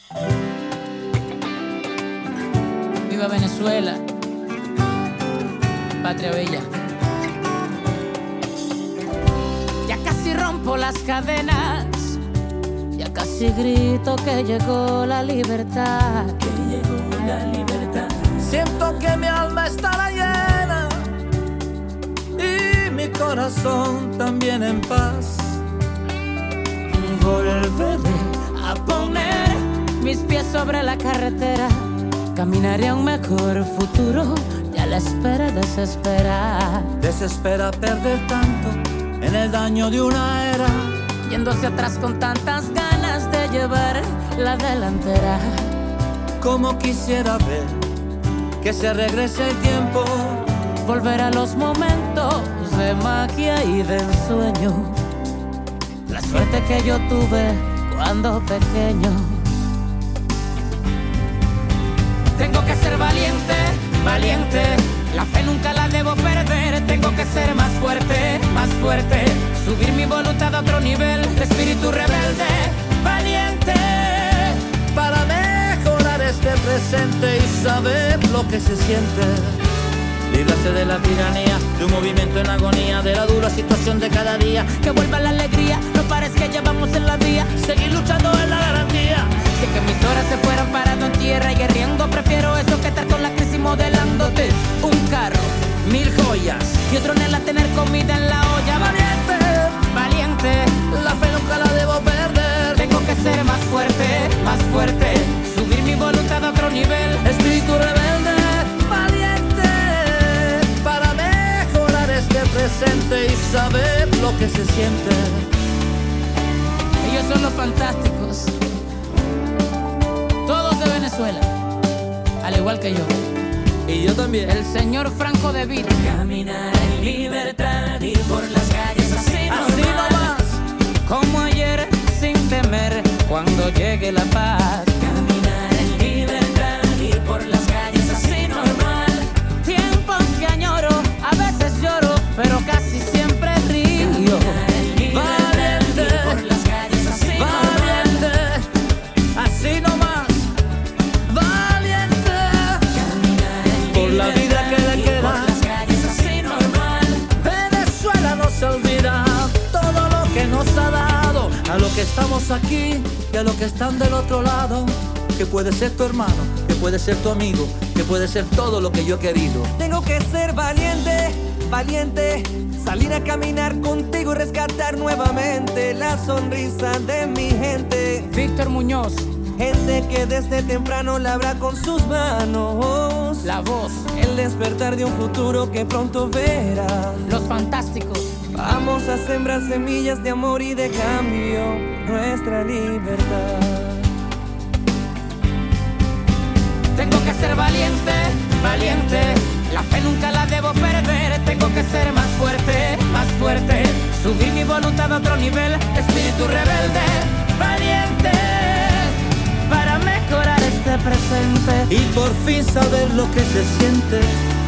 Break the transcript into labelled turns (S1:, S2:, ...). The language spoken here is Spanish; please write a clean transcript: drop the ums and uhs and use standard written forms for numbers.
S1: Viva Venezuela, patria bella. Ya casi rompo las cadenas, ya casi grito que llegó la libertad. Que llegó la libertad.
S2: Siento que mi alma estará llena y mi corazón también en paz.
S1: Volveré a poner mis pies sobre la carretera. Caminaré a un mejor futuro y a la espera desespera.
S2: Desespera perder tanto en el daño de una era,
S1: Yendo hacia atrás con tantas ganas de llevar la delantera.
S2: como quisiera ver que se regrese el tiempo,
S1: Volver a los momentos de magia y de ensueño. La suerte que yo tuve cuando pequeño. Tengo que ser valiente, valiente. La fe nunca la debo perder. Tengo que ser más fuerte, más fuerte. Subir mi voluntad a otro nivel. De espíritu rebelde, valiente.
S2: para mejorar este presente y saber lo que se siente. Líbrase de la tiranía, de un movimiento en agonía, de la dura situación de cada día.
S1: Que vuelva la alegría, no pares que llevamos en la vía.
S2: Seguir luchando es la garantía.
S1: Si que mis horas se fueran parando en tierra y guerreando, prefiero eso que estar con la crisis modelándote. Un carro,
S2: 1000 joyas
S1: y otro anhela tener comida en la olla.
S2: valiente,
S1: Valiente,
S2: la fe nunca la debo perder.
S1: tengo que ser más fuerte, más fuerte. Subir mi voluntad a otro nivel.
S2: Espíritu rebelde, valiente, para mejorar este presente y saber lo que se siente.
S1: Ellos son los fantásticos, todos de Venezuela, al igual que yo.
S2: Y yo también.
S1: El señor Franco De Vita.
S3: Caminar en libertad, ir por las calles así
S2: Así nomás,
S1: Como ayer, sin temer, cuando llegue la paz.
S3: Caminar en libertad, ir por las calles así normal.
S1: Tiempos que añoro, a veces lloro, pero casi siempre río.
S3: Caminar en libertad,
S2: Valiente.
S3: ir por las calles así normal.
S2: valiente, así nomás, valiente,
S3: Caminar en
S2: por la vida que le
S3: ir
S2: queda.
S3: por las calles así normal.
S2: Venezuela no se olvida todo lo que nos ha dado, a lo que estamos aquí y a lo que están del otro lado, que puede ser tu hermano, que puede ser tu amigo, que puede ser todo lo que yo he querido.
S4: Tengo que ser valiente, valiente, salir a caminar contigo y rescatar nuevamente la sonrisa de mi gente.
S1: Víctor Muñoz,
S4: Gente que desde temprano labra con sus manos
S1: La Voz,
S4: el despertar de un futuro que pronto verá.
S1: Los Fantásticos,
S4: Vamos a sembrar semillas de amor y de cambio, nuestra libertad.
S1: tengo que ser valiente, valiente. La fe nunca la debo perder. Tengo que ser más fuerte, más fuerte. Subir mi voluntad a otro nivel. Espíritu rebelde, valiente. Para mejorar este presente.
S2: Y por fin saber lo que se siente